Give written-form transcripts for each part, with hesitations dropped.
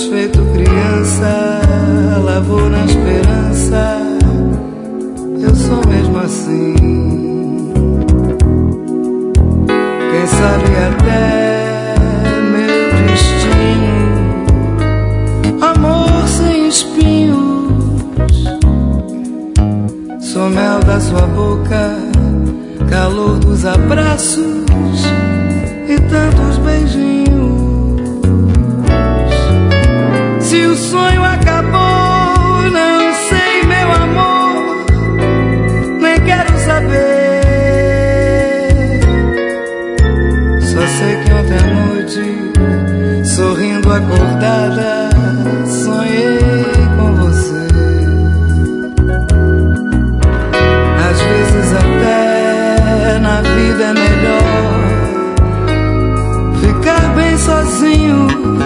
feito criança, lavou na esperança. Eu sou mesmo assim. Quem sabe até meu destino, amor sem espinhos. Sou mel da sua boca, calor dos abraços e tantos beijinhos. Se o sonho acabou, não sei, meu amor, nem quero saber. Só sei que ontem à noite, sorrindo acordada, sonhei com você. Às vezes até na vida é melhor ficar bem sozinho,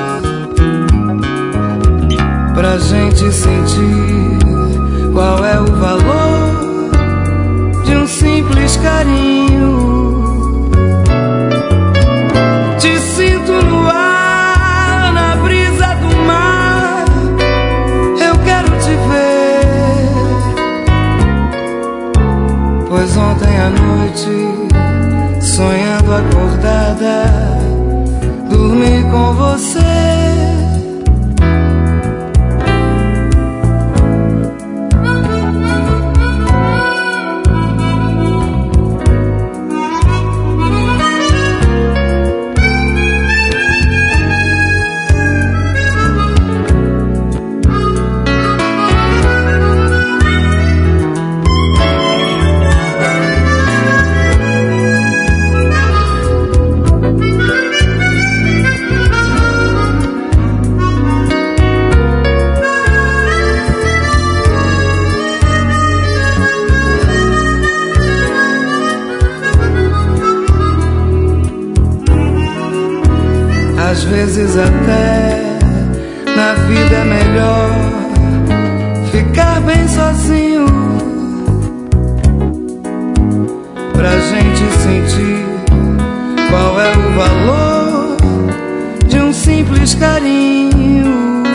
pra gente sentir qual é o valor de um simples carinho. Te sinto no ar, na brisa do mar, eu quero te ver. Pois ontem à noite, sonhando acordada, dormi com você. Às vezes até na vida é melhor ficar bem sozinho, pra gente sentir qual é o valor de um simples carinho.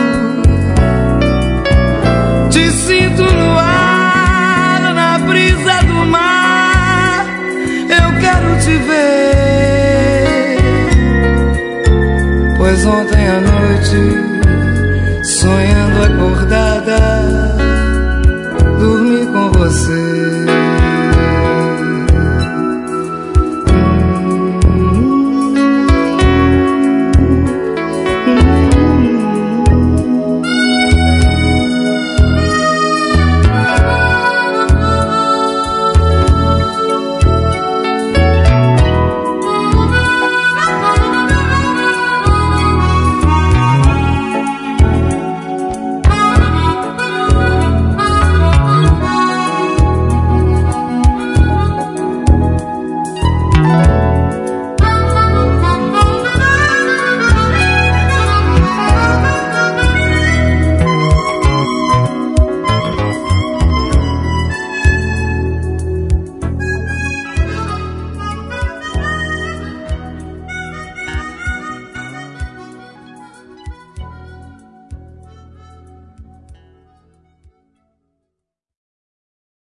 Te sinto no ar, na brisa do mar, eu quero te ver. Pois ontem à noite,